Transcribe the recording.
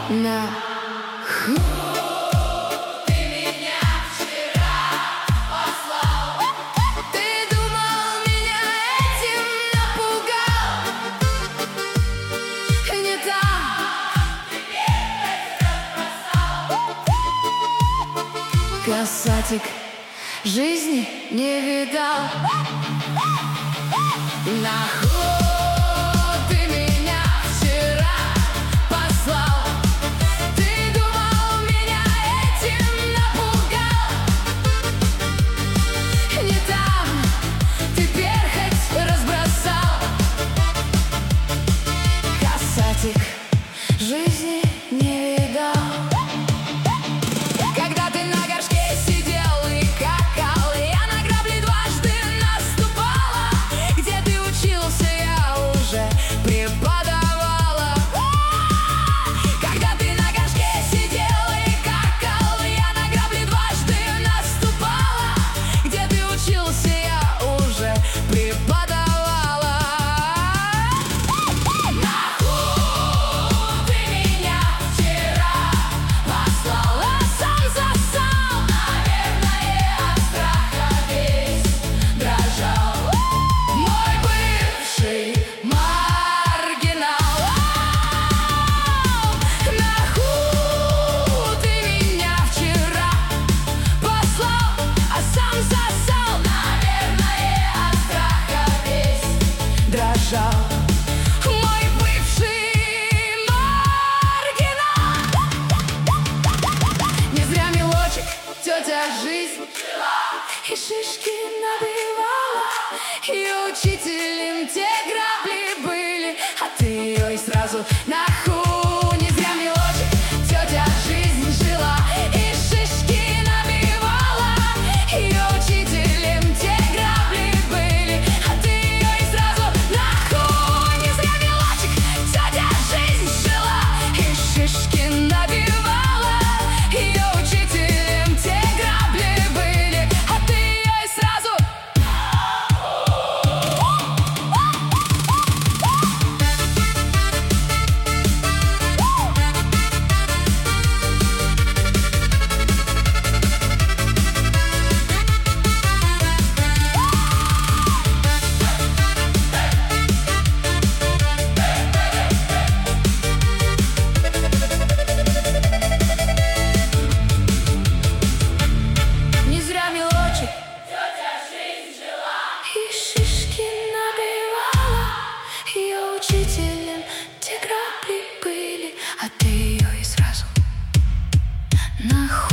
на ху. Ты меня вчера послал. Ты думал, меня этим напугал. Не там, касатик жизни не видал. На ху ты меня вчера послал. Ты думал, меня этим напугал. Не там ты перхоть разбросал. Касатик жизни не видал. Когда ты на горшке сидел и какал, я на грабли дважды наступала. Где ты учился, я уже преподавала. Когда ты на горшке сидел и какал, я на грабли дважды наступала. Где ты учился, я уже преподавала. Нахуй ты меня вчера послал, а сам засал. Наверное, от страха весь дрожал. Мой бывший маргинал. Нахуй ты меня вчера послал, а сам засал. Наверное, от страха весь дрожал. Мой бывший маргинал. Не зря мелочек тетя жизнь и шишки набивала. И учителем те грабли были, а ты ее и сразу на ху. Не зря мелочек тетя жизнь жила и шишки набивала. Ее учителем те грабли были, а ты ее и сразу на ху. Не зря мелочек тетя жизнь жила и шишки набивала. Ее учителем те грабли были, а ты ее и сразу. Не зря мелочек тетя жизнь жила и шишки набивала. Ее учителем те грабли были, а ты ее и сразу на ху.